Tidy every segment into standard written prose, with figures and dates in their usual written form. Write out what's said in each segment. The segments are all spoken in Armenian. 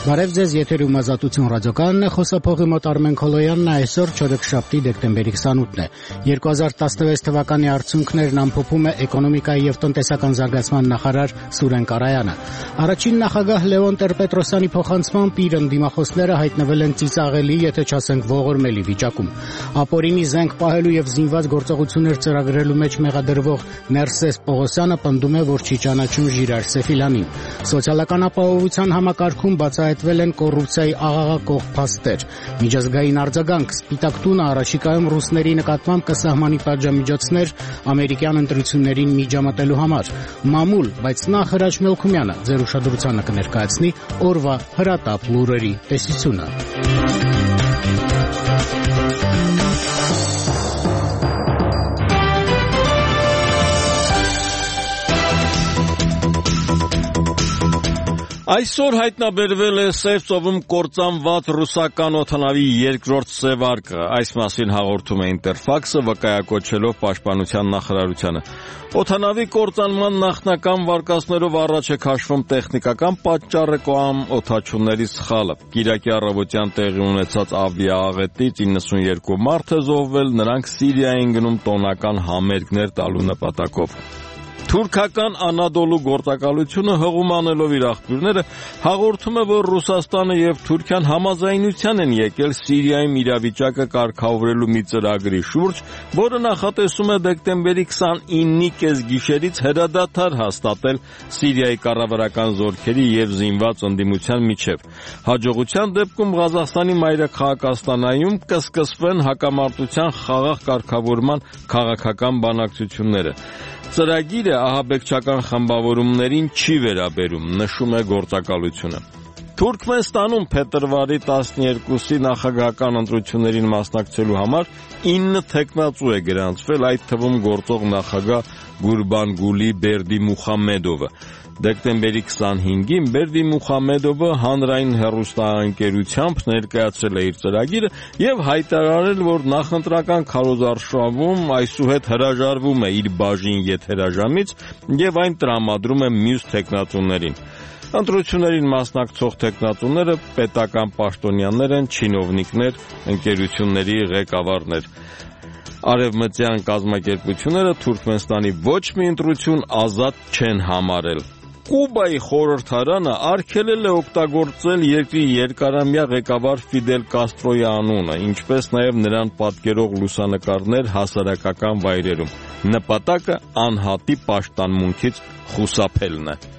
Բարև ձեզ, եթերում Ազատություն ռադիոկայանն է, խոսափողի մոտ Արմեն Քոլոյանն է, այսօր չորեքշաբթի դեկտեմբերի 28-ն է։ 2016 թվականի արդյունքներն ամփոփում է էկոնոմիկայի եւ տնտեսական զարգացման նախարար Սուրեն Կարայանը։ Առաջին նախագահ Լևոն Տեր-Պետրոսյանի փոխանցմամբ իր ընդդիմախոսները հայտնվել են ծիծաղելի, եթե չասենք ողորմելի վիճակում։ Ապօրինի զենք պահելու եւ զինված գործողություններ ծրագրելու մեջ մեղադրվող Ներսես Պողոսյանը պնդում է, որ չի ճանաչում Ժիրար Սեֆիլյանին։ Սոցիալական ապահովության համակարգում բացահայտվել են կոռուպցիայի աղաղակող փաստեր։ Միջազգային արձագանք Սպիտակ տունը առաջիկայում ռուսների նկատմամբ կսահմանի պատժամիջոցներ ամերիկյան ընտրություններին միջամտելու համար։ Մամուլ, բայց նախ Հրաչ Մելքումյանը ձեր ուշադրությանը կներկայացնի օրվա հրատապ լուրերի տեսությունը։ Այսօր հայտնաբերվել է Սև ծովում կործանված ռուսական օդանավի երկրորդ սևարկը։ Այս մասին հաղորդում է Ինտերֆաքսը, վկայակոչելով Պաշտպանության նախարարությանը։ Օդանավի կործանման նախնական վարկածներով առաջ է քաշվում տեխնիկական պատճառը կամ օդաչուների սխալը։ Կիրակի առավոտյան տեղի ունեցած ավիաաղետից 92 մարդ է զոհվել, նրանք Սիրիա են գնում տոնական համերգներ տալու նպատակով։ Թուրքական Անադոլու գործակալությունը հղում անելով իր աղբյուրները հաղորդում է, որ Ռուսաստանը եւ Թուրքիան համաձայնության են եկել Սիրիայում իրավիճակը կարգավորելու մի ծրագրի շուրջ, որը նախատեսում է դեկտեմբերի 29-ի կեսգիշերից հրադադար հաստատել Սիրիայի կառավարական զորքերի եւ զինված ընդդիմության միջև։ Հաջողության դեպքում Ղազախստանի մայրաքաղաք Աստանայում կսկսվեն հակամարտության խաղաղ կարգավորման քաղաքական բանակցությունները։ Ծրագիրը ահաբեկչական խմբավորումներին չի վերաբերում, նշում է գործակալությունը։ Թուրքմենստանում փետրվարի 12-ի նախագահական ընտրություններին մասնակցելու համար 9 թեկնածու է գրանցվել, այդ թվում գործող նախագահ Գուրբանգուլի Բերդիմուխամեդովը։ Դեկտեմբերի 25-ին Բերդիմուխամեդովը հանրային հեռուստաընկերությամբ ներկայացրել է իր ծրագիրը եւ հայտարարել, որ նախընտրական քարոզարշավում այսուհետ հրաժարվում է իր բաժին եթերաժամից եւ այն տրամադրում է մյուս թեկնածուներին։ Ընտրություններին մասնակցող թեկնածուները պետական պաշտոնյաներ են, չինովնիկներ, ընկերությունների ղեկավարներ։ Արևմտյան կազմակերպությունները Թուրքմենստանի ոչ մի ընտրություն ազատ չեն համարել։ Կուբայի խորհրդարանը արգելել է օգտագործել երկրի երկարամյա ղեկավար Ֆիդել Կաստրոյի անունը, ինչպես նաև նրան պատկերող լուսանկարներ հասարակական վայրերում։ Նպատակը անհատի պաշտամունքից խուսափելն է։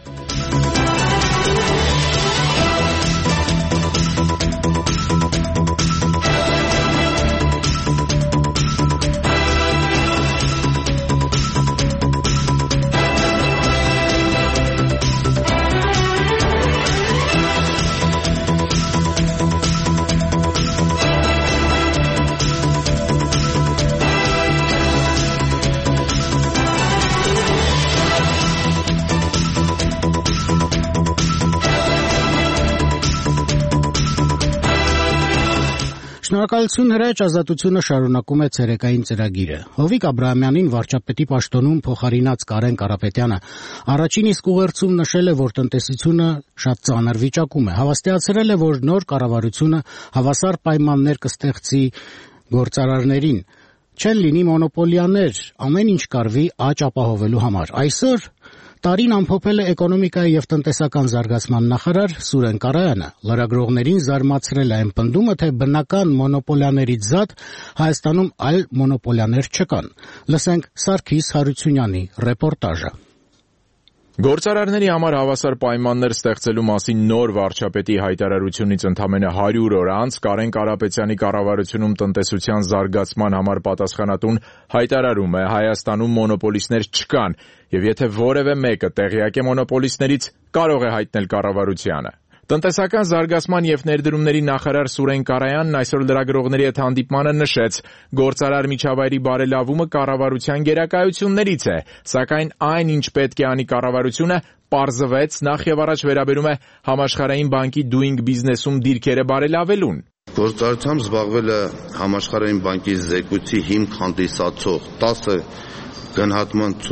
Շնորհակալություն Հրաչ, Ազատությունը շարունակում է ցերեկային ծրագիրը։ Հովիկ Աբրահամյանին վարչապետի պաշտոնում փոխարինած Կարեն Կարապետյանը առաջին իսկ ուղերձում նշել է, որ տնտեսությունը շատ ծանր վիճակում է։ Հավաստիացրել է, որ նոր կառավարությունը հավասար պայմաններ կստեղծի գործարարներին, չեն լինի մոնոպոլիաներ, ամեն ինչ կարվի աճ ապահովելու համար։ Այսօր տարին ամփոփել է էկոնոմիկայի եւ տնտեսական զարգացման նախարար Սուրեն Կարայանը։ Լրագրողներին զարմացրել է այն պնդումը, թե բնական մոնոպոլիաներից զատ Հայաստանում այլ մոնոպոլիաներ չկան։ Լսենք Սարգիս Հարությունյանի ռեպորտաժը։ Գործարարների համար հավասար պայմաններ ստեղծելու մասին նոր վարչապետի հայտարարությունից ընդամենը 100 օր անց Կարեն Կարապետյանի կառավարությունում տնտեսության զարգացման համար պատասխանատուն հայտարարում է Հայաստանում մոնոպոլիստներ չկան եւ եթե որևէ մեկը տեղյակ է մոնոպոլիստներից, կարող է հայտնել կառավարությանը։ Տնտեսական զարգացման եւ ներդրումների նախարար Սուրեն Կարայանն այսօր լրագրողների հետ հանդիպմանը նշեց, գործարար միջավայրի բարելավումը կառավարության գերակայություններից է, սակայն այն, ինչ պետք է անի կառավարությունը, պարզվեց նախ եւ առաջ վերաբերում է Համաշխարհային բանկի Doing Business-ում դիրքերը բարելավելուն։ Գործարարությամբ զբաղվել է Համաշխարհային բանկի զեկույցի հիմք հանդիսացող 10 գնահատման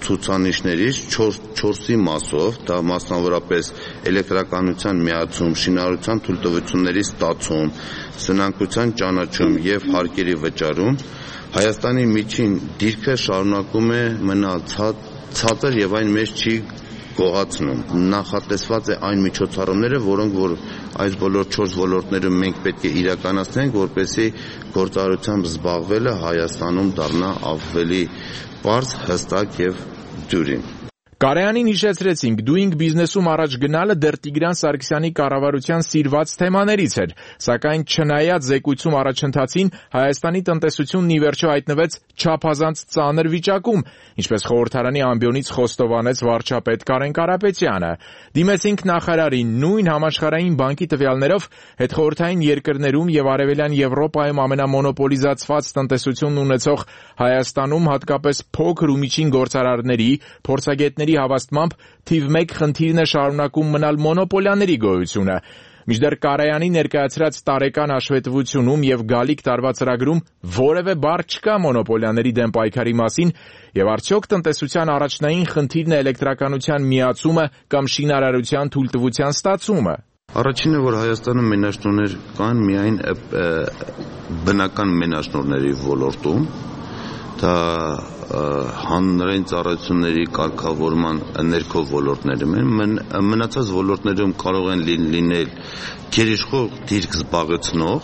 ցուցանիշներից 4-ի մասով, դա մասնավորապես էլեկտրականության միացում, շինարարության թույլտվությունների ստացում, սնանկության ճանաչում եւ հարկերի վճարում, Հայաստանի միջին դիրքը շարունակում է մնալ ցածր եւ այն մեծ չի գողացնում։ Նախատեսված է այն միջոցառումները, որոնք որ այս բոլոր 4 ոլորտներում մենք պետք է իրականացնենք, որպեսզի գործարարությամբ զբաղվելը Հայաստանում դառնա ավելի պարզ, հստակ եւ դյուրին։ Կարեյանին հիշեցրեցինք, Doing Business-ում առաջ գնալը դեռ Տիգրան Սարգսյանի կառավարության սիրված թեմաներից էր, սակայն չնայած զեկույցում առաջընթացին, Հայաստանի տնտեսությունն ի վերջո հայտնվեց չափազանց ծանր վիճակում, ինչպես խորհրդարանի ամբիոնից խոստովանեց վարչապետ Կարեն Կարապետյանը։ Դիմեցինք նախարարին, նույն համաշխարհային բանկի տվյալներով հետխորհրդային երկրներում եւ Արևելյան Եվրոպայում ամենամոնոպոլիզացված տնտեսությունն ունեցող Հայաստանում հատկապես փոքր ու միջին գործարարների, փորձագետների հավաստմամբ թիվ 1 խնդիրն է շարունակում մնալ մոնոպոլիաների գոյությունը։ Մինչդեռ Կարայանի ներկայացրած տարեկան հաշվետվությունում եւ գալիք տարվա ծրագրում որևէ բառ չկա մոնոպոլիաների դեմ պայքարի մասին եւ արդյոք տնտեսության առաջնային խնդիրն է էլեկտրականության միացումը կամ շինարարության թույլտվության ստացումը։ Առաջինը, որ Հայաստանում մենաշնորհներ կան միայն բնական մենաշնորհների ոլորտում, դա հանրային ծառայությունների կարգավորման ներքո ոլորտներում են, մնացած ոլորտներում կարող են լինել գերիշխող դիրք զբաղեցնող։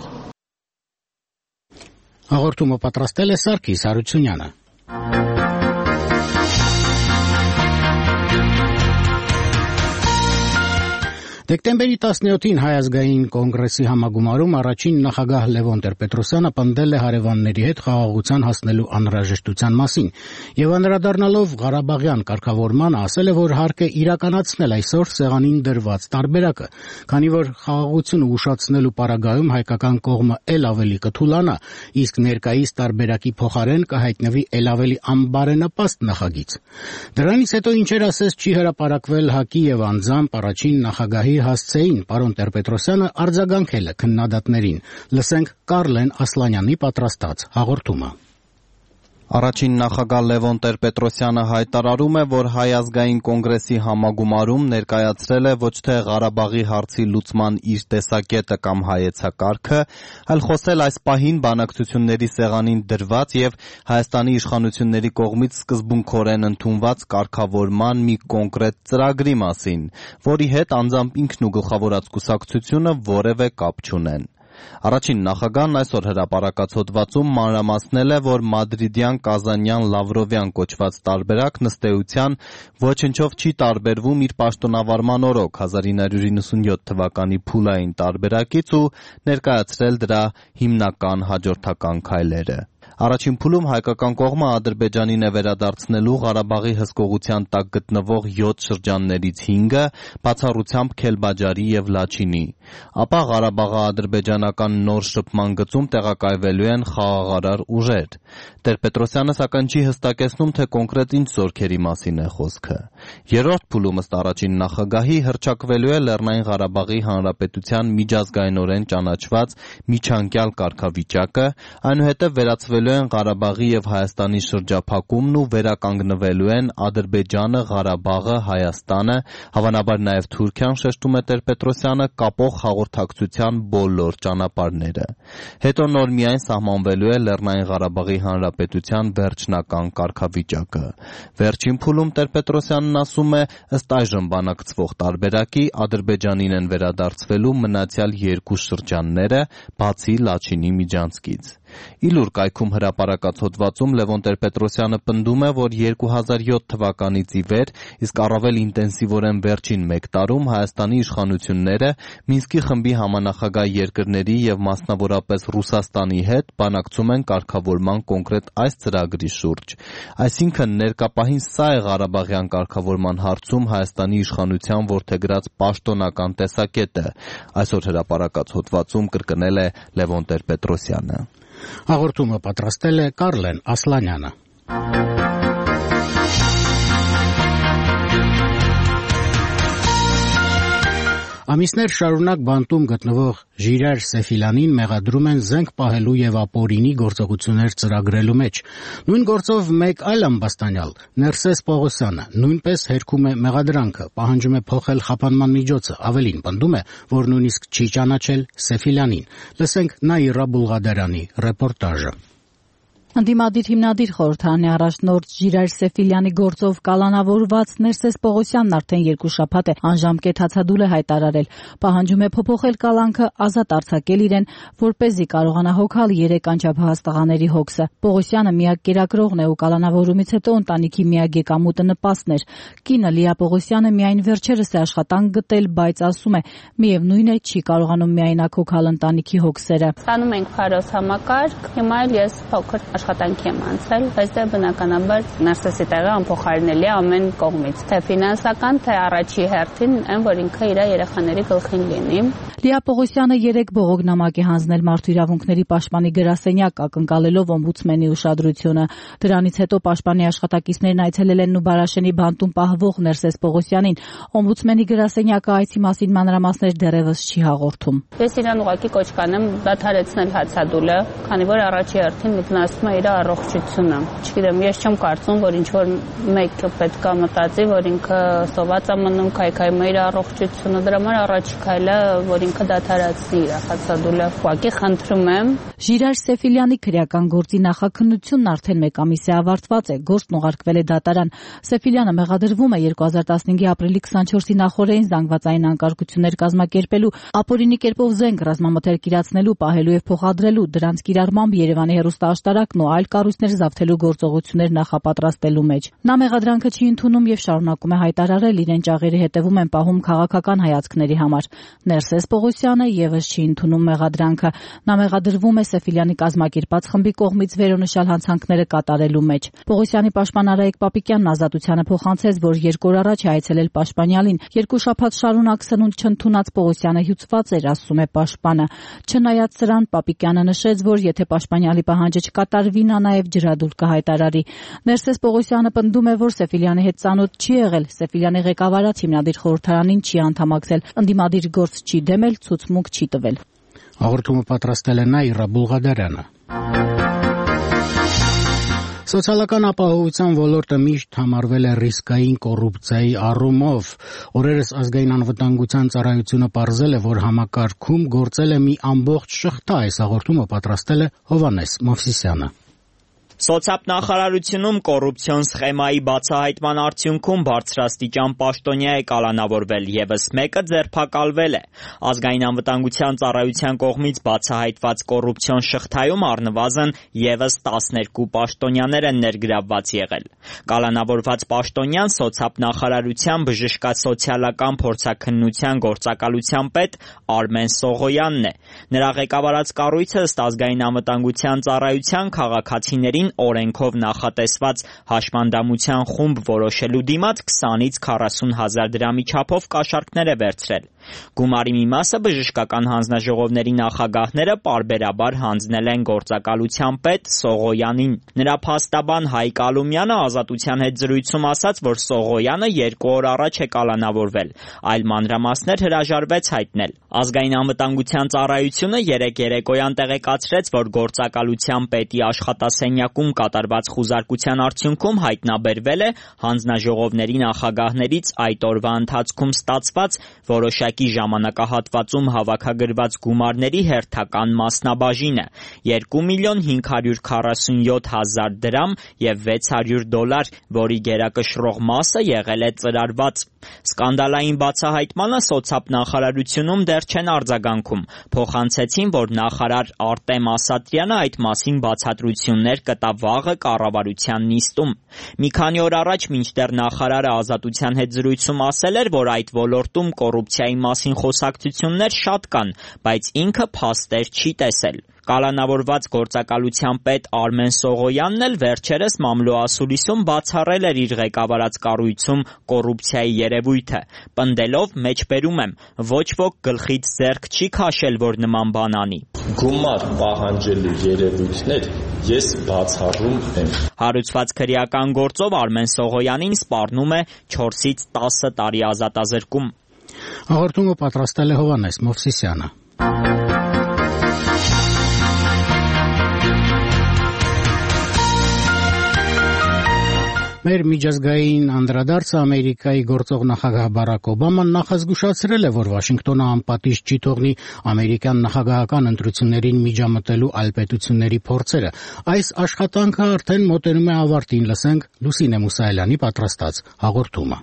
Հաղորդումը պատրաստել է Սարգիս Հարությունյանը։ Դեկտեմբերի 17-ին Հայ ազգային կոնգրեսի համագումարում առաջին նախագահ Լևոն Տեր-Պետրոսյանը պնդել է հարևանների հետ խաղաղության հասնելու անհրաժեշտության մասին եւ անդրադառնալով Ղարաբաղյան կարգավորմանը ասել է, որ հարկ է իրականացնել այսօր սեղանին դրված տարբերակը, քանի որ խաղաղությունը ուշացնելու պարագայում հայկական կողմը ել ավելի կթուլանա, իսկ ներկայիս տարբերակի փոխարեն կհայտնվի ել ավելի անբարենպաստ նախագիծ։ Դրանից հետո ինչեր ասես չի հրապարակվել ՀԱԿ-ի եւ անձամբ առաջին նախագահի հասցեին պարոն Տեր-Պետրոսյանը արձագանքել է քննադատներին։ Լսենք Կարլեն Ասլանյանի պատրաստած հաղորդումը։ Առաջին նախագահ Լևոն Տեր-Պետրոսյանը հայտարարում է, որ Հայ ազգային կոնգրեսի համագումարում ներկայացրել է ոչ թե Ղարաբաղի հարցի լուծման իր տեսակետը կամ հայեցակարգը, այլ խոսել այս պահին բանակցությունների սեղանին դրված եւ Հայաստանի իշխանությունների կողմից սկզբունքորեն ընդունված կարգավորման մի կոնկրետ ծրագրի մասին, որի հետ անձամբ ինքն ու գլխավորած կուսակցությունը որևէ կապ չունեն։ Առաջին նախագահն այսօր հրապարակած հոդվածում մանրամասնել է, որ մադրիդյան, կազանյան, լավրովյան կոչված տարբերակն ըստ էության ոչնչով չի տարբերվում իր պաշտոնավարման օրոք 1997 թվականի փուլային տարբերակից ու ներկայացրել դրա հիմնական հաջորդական քայլերը։ Առաջին փուլում հայկական կողմը Ադրբեջանին է վերադարձնելու Ղարաբաղի հսկողության տակ գտնվող 7 շրջաններից 5-ը, բացառությամբ Քելբաջարի եւ Լաչինի։ Ապա Ղարաբաղը ադրբեջանական նոր շփման գծում տեղակայվելու են խաղաղարար ուժեր։ Տեր-Պետրոսյանը սակայն չի հստակեցնում, թե կոնկրետ ինչ զորքերի մասին է խոսքը։ Երրորդ փուլում ըստ առաջին նախագահի հռչակվելու է Լեռնային Ղարաբաղի Հանրապետության միջազգայինորեն ճանաչված միջանկյալ կարգավիճակը, այնուհետև վերացվելու են Ղարաբաղի եւ Հայաստանի շրջափակումն ու վերականգնվելու են Ադրբեջանը, Ղարաբաղը, Հայաստանը, հավանաբար նաեւ Թուրքիան, շեշտում է Տեր-Պետրոսյանը, կապող հաղորդակցության բոլոր ճանապարհները։ Հետո նոր միայն սահմանվելու է Լեռնային Ղարաբաղի Հանրապետության վերջնական կարգավիճակը։ Վերջին փուլում Տեր-Պետրոսյանն ասում է, ըստ այժմ բանակցվող տարբերակի Ադրբեջանին են վերադարձվելու մնացյալ 2 շրջանները, բացի Լաչինի միջանցքից։ Իլուր կայքում հրապարակած հոդվածում Լևոն Տեր-Պետրոսյանը պնդում է, որ 2007 թվականից ի վեր, իսկ առավել ինտենսիվորեն վերջին 1 տարում Հայաստանի իշխանությունները Մինսկի խմբի համանախագահ երկրների եւ մասնավորապես Ռուսաստանի հետ բանակցում են կարգավորման կոնկրետ այս ծրագրի շուրջ։ Այսինքն ներկապահին սա է Ղարաբաղյան կարգավորման հարցում Հայաստանի իշխանության որդեգրած պաշտոնական տեսակետը, այսօր հրապարակած հոդվածում կրկնել է Լևոն Տեր-Պետրոսյանը։ Հաղորդումը պատրաստել է Կարլեն Ասլանյանը։ Ամիսներ շարունակ բանտում գտնվող Ժիրայր Սեֆիլյանին մեղադրում են զենք պահելու եւ ապօրինի գործողություններ ծրագրելու մեջ։ Նույն գործով մեկ այլ ամբաստանյալ, Ներսես Պողոսյանը, նույնպես հերքում է մեղադրանքը, պահանջում է փոխել խափանման միջոցը, ավելին պնդում է, որ նույնիսկ չի ճանաչել Սեֆիլյանին։ Լսենք Նաիրա Բուլղադարյանի ռեպորտաժը։ Ընդդիմադիր հիմնադիր խորհրդարանի առաջնորդ Ժիրայր Սեֆիլյանի գործով կալանավորված Ներսես Պողոսյանն արդեն 2 շաբաթ է անժամկետ հացադուլ է հայտարարել, պահանջում է փոփոխել կալանքը, ազատ արձակել իրեն, որպեսզի կարողանա հոգալ 3 անչափահաս տղաների հոգսը։ Պողոսյանը միակ կերակրողն է ու կալանավորումից հետո ընտանիքի միակ եկամուտը նպաստն էր։ Կինը Լիա Պողոսյանը միայն վերջերս է աշխատանք գտել, բայց ասում է, միևնույն է, չի կարողանում միայնակ հոգալ ընտանիքի հոգսերը։ Ստանում ենք Փարոս համակարգ, հիմա ես փոքր աշխատանքի եմ անցել, բայց դե բնականաբար Ներսեսի տեղը անփոխարինելի է ամեն կողմից, թե ֆինանսական, թե առաջի հերթին, այն որ ինքը իր երեխաների գլխին լինի։ Լիա Պողոսյանը 3 բողոքնամակ է հանձնել Մարդու իրավունքների պաշտպանի գրասենյակ, ակնկալելով օմբուդսմենի ուշադրությունը։ Դրանից հետո պաշտպանի աշխատակիցներն այցելել են Նուբարաշենի բանտում պահվող Ներսես Պողոսյանին։ Օմբուդսմենի գրասենյակը այցի մասին մանրամասներ դեռևս չի հաղորդում։ Ես իրան ուղղակի կոչ կանեմ դադարեցնել հացադուլը, քանի որ առաջի հերթին վնասում է իր առողջությունը։ Չգիտեմ, ես չեմ կարծում, որ ինչ որ մեկ պետք է մտածի, որ ինքը սոված է մնում, քայքայում է իր առողջությունը, դրա համար առաջի քայլը, որ ինքը դադարեցնի իր հացադուլը։ Ուղղակի խնդրում եմ։ Ժիրայր Սեֆիլյանի քրեական գործի նախաքննությունն արդեն 1 ամիս է ավարտված է, գործն ուղարկվել է դատարան։ Սեֆիլյանը մեղադրվում է 2015-ի ապրիլի 24-ի նախօրեին զանգվածային անկարգություններ կազմակերպելու, ապօրինի կերպով զենք ռազմամթերք իրացնելու, պահելու եւ փոխադրելու, դրանց կիրառմամբ Երևանի հեռուստաաշտարակն ու այլ կառույցներ զավթելու գործողություններ նախապատրաստելու մեջ։ Նա մեղադրանքը չի ընդունում եւ շարունակում է հայտարարել, իրեն ճաղերի հետևում են պահում քաղաքական հայացքների համար։ Ներսես Պողոսյանը եւս չի ընդունում մեղադրանքը։ Նա մեղադրվում է Սեֆիլյանի կազմակերպած խմբի կողմից վերոնշյալ հանցանքները կատարելու մեջ։ Պողոսյանի պաշտպան Արայիկ Պապիկյանն ազատությանը փոխանցեց, որ 2 օր առաջ է այցելել պաշտպանյալին։ 2 շաբաթ շարունակ սնունդ չընդունած Պողոսյանը հյուծված էր, ասում է պաշտպանը։ Չնայած սրան, Պապիկյանը նշեց, որ եթե պաշտպանյալի պահանջը չկատարվի, նա նաև ջրադուլ կհայտարարի։ Ներսես Պողոսյանը պնդում է, որ Սեֆիլյանի հետ ծանոթ չի եղել, Սեֆիլյանի ղեկավարած հիմնադիր խորհրդարանին չի անդամակցել, ընդդիմադիր գործ չի դեմել, ցուցմունք չի տվել։ Հաղորդումը պատրաստել է Նաիրա Բուլղադարյանը։ Սոցիալական ապահովության ոլորտը միշտ համարվել է ռիսկային կոռուպցիայի առումով։ Օրերս ազգային անվտանգության ծառայությունը պարզել է, որ համակարգում գործել է մի ամբողջ շղթա։ Այս հաղորդումը պատրաստել է Հովհաննես Մովսիսյանը։ Սոցիալնախարարությունում կոռուպցիոն սխեմայի բացահայտման արդյունքում բարձրաստիճան պաշտոնյա է կալանավորվել, եւս մեկը ձերբակալվել է։ Ազգային անվտանգության ծառայության կողմից բացահայտված կոռուպցիոն շղթայում առնվազն եւս 12 պաշտոնյաներ են ներգրավված եղել։ Կալանավորված պաշտոնյան սոցիալնախարարության բժշկասոցիալական փորձաքննության գործակալության պետ Արմեն Սողոյանն է։ Նրա ղեկավարած կառույցը ըստ ազգային անվտանգության ծառայության քաղաքացիներին օրենքով նախատեսված հաշմանդամության խումբ որոշելու դիմաց 20-ից 40 հազար դրամի չափով կաշառքներ է վերցրել։ Գումարի մի մասը բժշկական հանձնաժողովների նախագահները պարբերաբար հանձնել են գործակալության պետ Սողոյանին։ Նրա փաստաբան Հայկ Ալումյանը ազատության հետ զրույցում ասաց, որ Սողոյանը 2 օր առաջ է կալանավորվել, այլ մանրամասներ հրաժարվեց հայտնել։ Ազգային անվտանգության ծառայությունը 3 երեկոյան տեղեկացրեց, որ գործակալության պետի աշխատասենյակում կատարված խուզարկության արդյունքում հայտնաբերվել է հանձնաժողովների նախագահներից այդ օրվա ընթացքում ստացված որոշակի ժամանակահատվածում հավաքագրված գումարների հերթական մասնաբաժինը 2 միլիոն 547 հազար դրամ եւ $600, որի գերակշռող մասը եղել է ծրարված։ Սկանդալային բացահայտմանը սոցիալնախարարությունում դեռ չեն արձագանքում։ Փոխանցեցին, որ նախարար Արտեմ Ասատրյանը այդ մասին բացատրություններ կտա վաղը կառավարության նիստում։ Մի քանի օր առաջ մինչդեռ նախարարը ազատության հետ զրույցում ասել էր, որ այդ ոլորտում կոռուպցիայի մասին խոսակցություններ շատ կան, բայց ինքը փաստեր չի տեսել։ Կալանավորված գործակալության պետ Արմեն Սողոյանն էլ վերջերս մամլոասուլիսում բացառել էր իր ղեկավարած կառույցում կոռուպցիայի երևույթը, պնդելով մեջբերում եմ, ոչ ոք գլխից ձեռք չի քաշել, որ նման բան անի։ Գումար պահանջելու երևույթներ ես բացառում եմ։ Հարուցված քրեական գործով Արմեն Սողոյանին սպառնում է 4-ից 10 տարի ազատազրկում։ Հաղորդումը պատրաստել է Հովհաննես Մովսիսյանը։ Մեր միջազգային անդրադարձը Ամերիկայի գործող նախագահ Բարաք Օբաման նախազգուշացրել է, որ Վաշինգտոնը անպատիժ չի թողնի ամերիկյան նախագահական ընտրություններին միջամտելու այլ պետությունների փորձերը։ Այս աշխատանքը արդեն մոտենում է ավարտին, լսենք Լուսինե Մուսայելյանի պատրաստած հաղորդումը։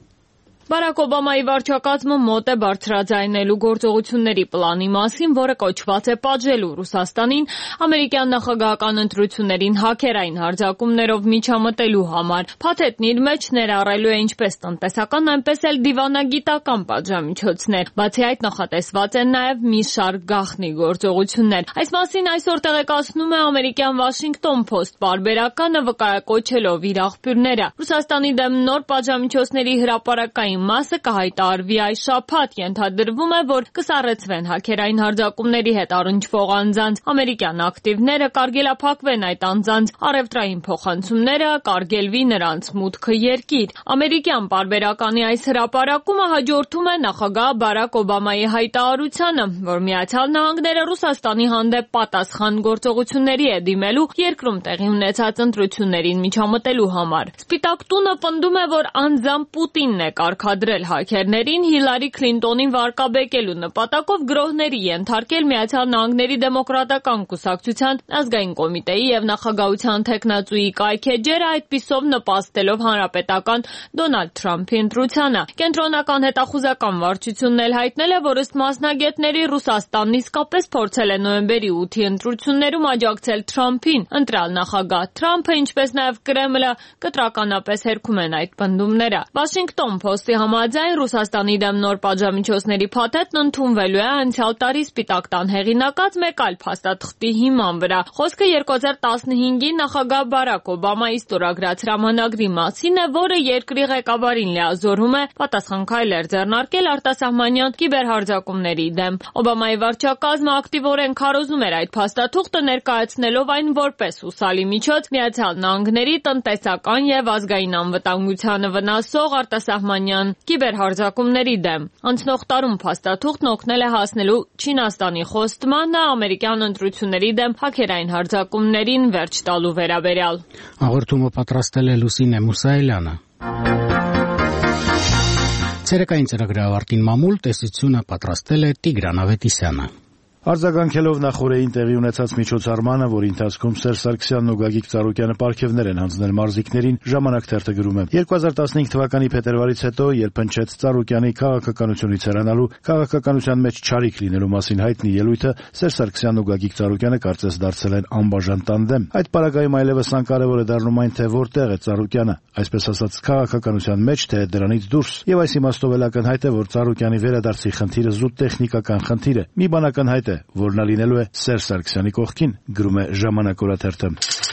Բարաք Օբամայի վարչակազմը մոտ է բարձրաձայնելու գործողությունների պլանի մասին, որը կոչված է պատժելու Ռուսաստանին ամերիկյան նախագահական ընտրություններին հաքերային հարձակումներով միջամտելու համար։ Փաթեթն իր մեջ ներառելու է ինչպես տնտեսական, այնպես էլ դիվանագիտական պատժամիջոցներ։ Բացի այդ, նախատեսված են նաև մի շարք գաղտնի գործողություններ։ Այս մասին այսօր տեղեկացնում է ամերիկյան Washington Post պարբերականը, վկայակոչելով իր աղբյուրները։ Ռուսաստանի դեմ նոր պատժամիջոցների հրապարակային մասը կհայտարարվի այս շաբաթ, ենթադրվում է, որ կսառեցվեն հաքերային հարձակումների հետ առնչվող անձանց ամերիկյան ակտիվները, կարգելափակվեն այդ անձանց առևտրային փոխանցումները, կարգելվի նրանց մուտքը երկիր։ Ամերիկյան պարբերականի այս հրապարակումը հաջորդում է նախագահ Բարաք Օբամայի հայտարարությանը, որ Միացյալ Նահանգները Ռուսաստանի հանդեպ պատասխան գործողությունների է դիմելու երկրում տեղի ունեցած ընտրություններին միջամտելու համար։ Սպիտակ տունը պնդում է, որ անձամբ Պուտինն է կարգադրել հաքերներին Հիլարի Քլինտոնին վարկաբեկելու նպատակով գրոհների ենթարկել Միացյալ Նահանգների դեմոկրատական կուսակցության ազգային կոմիտեի եւ նախագահության թեկնածուի կայքեջերը, այդպիսով նպաստելով հանրապետական Դոնալդ Թրամփի ընտրությանը։ Կենտրոնական հետախուզական վարչությունն էլ հայտնել է, որ ըստ մասնագետների Ռուսաստանն իսկապես փորձել է նոյեմբերի 8-ի ընտրություններում աջակցել Թրամփին։ Ընտրալ նախագահ Թրամփը, ինչպես նաեւ Կրեմլը կտրականապես հերքում են այդ պնդումները։ Washington Post-ի համաձայն Ռուսաստանի դեմ նոր պատժամիջոցների փաթեթն ընդունվելու է անցյալ տարի Սպիտակ տան հեղինակած մեկ այլ փաստաթղթի հիման վրա։ Խոսքը 2015-ի նախագահ Բարաք Օբամայի ստորագրած հրամանագրի մասին է, որը երկրի ղեկավարին լիազորում է պատասխան քայլեր ձեռնարկել արտասահմանյան կիբերհարձակումների դեմ։ Օբամայի վարչակազմը ակտիվորեն քարոզում էր այդ փաստաթուղթը, ներկայացնելով այն որպես հուսալի միջոց Միացյալ Նահանգների տնտեսական եւ ազգային անվտանգությանը վնասող արտասահմանյան կիբերհարձակումների դեմ։ Անցնող տարում փաստաթուղթն օգնել է հասնելու Չինաստանի խոստմանը ամերիկյան ընտրությունների դեմ հաքերային հարձակումներին վերջ տալու վերաբերյալ։ Հաղորդումը պատրաստել է Լուսինե Մուսայելյանը։ Ցերեկային ծրագրի ավարտին մամուլ տեսությունը պատրաստել է Տիգրան Ավետիսյանը։ Արձագանքելով նախորդին տեղի ունեցած միջոցառմանը, որի ընթացքում Սերժ Սարգսյանն ու Գագիկ Ծառուկյանը պարգևներ են հանձնել մարզիկներին, Ժամանակ թերթը գրում է. 2015 թվականի փետրվարից հետո, երբ հնչեց Ծառուկյանի քաղաքականությունից հեռանալու, քաղաքականության մեջ չարիք լինելու մասին հայտնի ելույթը, Սերժ Սարգսյանն ու Գագիկ Ծառուկյանը կարծես դարձել են անբաժան տանդեմ։ Այդ պարագայում այլևս անկարևոր է դառնում այն, թե որտեղ է Ծառուկյանը, այսպես ասած, քաղաքականության մեջ, թե դրանից դուրս։ Եվ այս իմաստով էլ ակնհայտ է, որ Ծառուկյանի վերադարձի խնդիրը զուտ տեխնիկական խնդիր է։ Մի բան ակնհայտ է, որ նա լինելու է Սերժ Սարգսյանի կողքին, գրում է Ժամանակ օրաթերթը։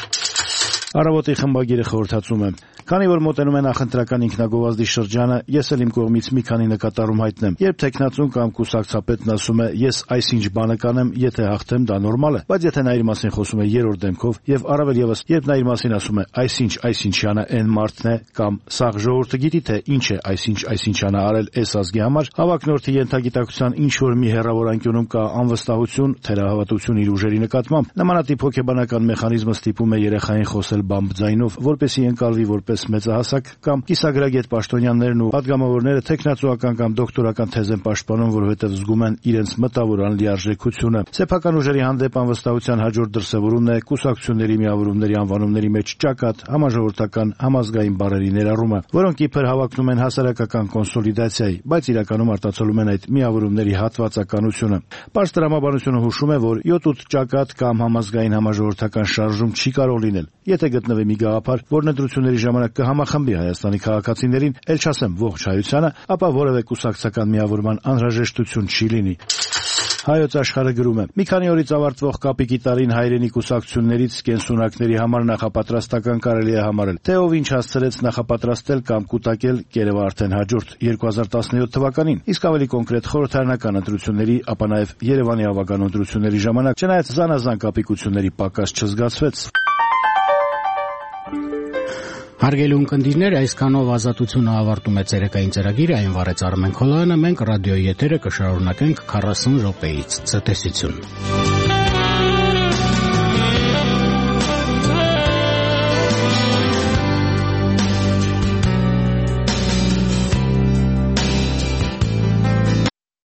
Առավոտի խմբագիրը խորհրդածում է. Քանի որ մոտենում է նախընտրական ինքնագովազդի շրջանը, ես էլ իմ կողմից մի քանի նկատառում հայտնեմ։ Երբ տեխնացուն կամ կուսակցապետն ասում է ես այսինչ բանը կանեմ, եթե հաղթեմ, դա նորմալ է, բայց եթե նա իր մասին խոսում է երրորդ դեմքով եւ առավել եւս երբ նա իր մասին ասում է այսինչյանը այն մարդն է կամ սաղ ժողովուրդը գիտի թե ինչ է այսինչյանը արել այս ազգի համար, հավակնորդի ենթագիտակցության ինչ որ մի հեռավոր անկյունում կա անվստահություն, թերահավատություն իր ուժերի նկատմամբ։ Նմանատիպ հոգեբանական մեխանիզմը ստիպում է երեխային խոսել բամբ ձայնով, որպեսզի ընկալվի որպես մեծահասակ կամ կիսագրագետ պաշտոնյաներն ու падգամավորները տեխնացուական կամ դոկտորական թեզ են պաշտպանում, որովհետև զգում են իրենց մտավոր անլիարժեքությունը։ Սեփական ուժերի հանդեպ անվստահության հաջորդ դրսևորումն է կուսակցությունների միավորումների անվանումների մեջ ճակատ, համաժողովրդական, համազգային բառերի ներառումը, որոնք իբր հավակնում են հասարակական կոնսոլիդացիայի, բայց իրականում արտացոլում են այդ միավորումների հատվածականությունը։ Պարզ տրամաբանությունը հուշում է, որ 7-8 ճակատ կամ համազգային համաժողովրդական շարժում չի կարող լինել։ Եթե գտնվի մի գաղափար, որն ընտրությունների ժամանակ կհամախմբի Հայաստանի քաղաքացիներին, ել չասեմ ողջ հայությանը, ապա որևէ կուսակցական միավորման անհրաժեշտություն չի լինի։ Հայոց աշխարհը գրում է. մի քանի օրից ավարտվող կապիկի տարին հայրենի կուսակցություններից կենսունակների համար նախապատրաստական կարելի է համարել, թե ով ինչ հասցրեց նախապատրաստել կամ կուտակել կերևա արդեն հաջորդ 2017 թվականին, իսկ ավելի կոնկրետ խորհրդարանական ընտրությունների, ապա նաև Երևանի ավագան ընտրությունների ժամանակ, չնայած զանազան կապիկությունների պակաս չզգացվեց։ Հարգելի ունկնդիրներ, այսքանով Ազատությունը ավարտում է ցերեկային ծրագիրը, այն վարեց Արմեն Քոլոյանը, մենք ռադիոյի եթերը կշարունակենք 40 րոպեից։ Ցտեսություն։